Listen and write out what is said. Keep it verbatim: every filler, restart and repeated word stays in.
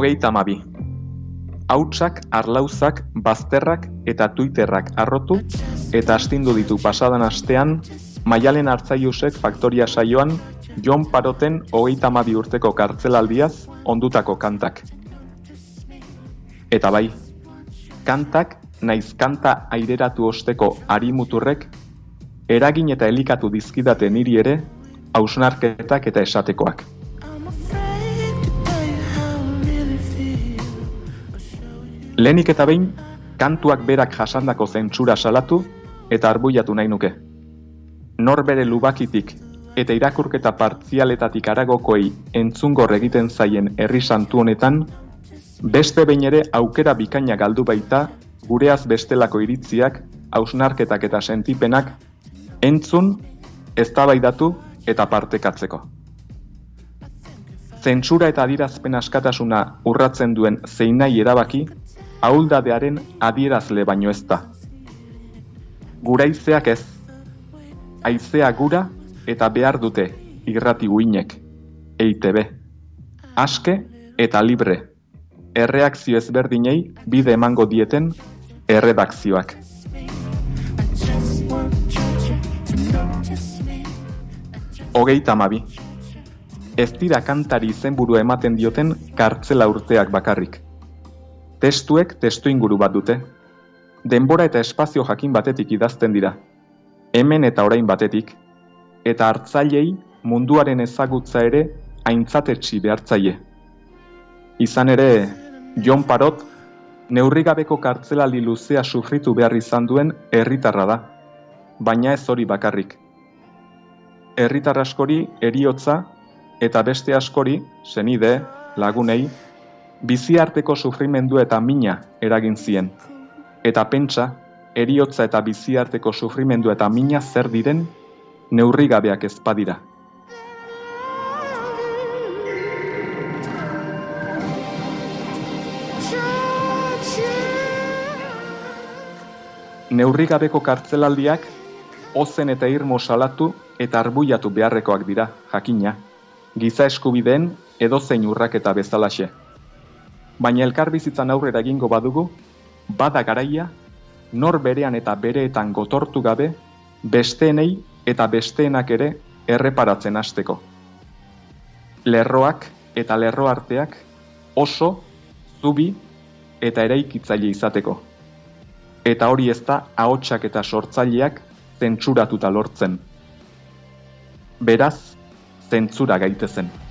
Hogeita hamabi. Hautsak, arlauzak, bazterrak eta twitterrak arrotu eta astindu ditu pasadan astean Maialen Arzaiusek Faktoria saioan Jon Paroten hogeita hamabi urteko kartzelaldiaz ondutako kantak. Eta bai, kantak naiz kanta aireratu osteko arimuturrek eragin eta elikatu dizkidate niri ere hausnarketak eta esatekoak. Lehenik eta behin, kantuak berak jasandako zentsura salatu eta arbuiatu nahi nuke. Nor bere lubakitik eta irakurketa partzialetatik haragokoei entzungor egiten zaien herri santu honetan, beste behin ere aukera bikaina galdu baita gureaz bestelako iritziak, hausnarketak eta sentipenak entzun, eztabaidatu eta partekatzeko. Zentsura eta adierazpen askatasuna urratzen duen zeinai erabaki, ahuldadearen adierazle baino ez da. Guraizeak ez, haizea gura eta behar dute irrati uinek, E I T B, aske eta libre, erreakzio ezberdinei bide emango dieten erredakzioak. Hogeita hamabi. Ez dira kantari izenburua ematen dioten kartzela urteak bakarrik. Testuek testu inguru bat dute. Denbora eta espazio jakin batetik idazten dira. Hemen eta orain batetik. Eta hartzailei munduaren ezagutza ere aintzatetsi behartzaile. Izan ere, Jon Parot neurrigabeko kartzelaldi luzea sufritu behar izan duen herritarra da. Baina ez hori bakarrik. Herritar askori heriotza eta beste askori, senide, lagunei, biziarteko sufrimendu eta mina eragin zien. Eta pentsa, heriotza eta biziarteko sufrimendu eta mina zer diren neurrigabeak ez badira. Neurrigabeko kartzelaldiak ozen eta irmo salatu eta arbuiatu beharrekoak dira, jakina, giza eskubideen edozein urraketa bezalaxe. Baina elkarbizitzan aurrera egingo badugu, bada garaia, nor berean eta bereetan gotortu gabe, besteenei eta besteenak ere erreparatzen hasteko. Lerroak eta lerro arteak oso, zubi eta eraikitzaile izateko. Eta hori ez da ahotsak eta sortzaileak zentsuratuta lortzen. Beraz, zentzura gaitezen.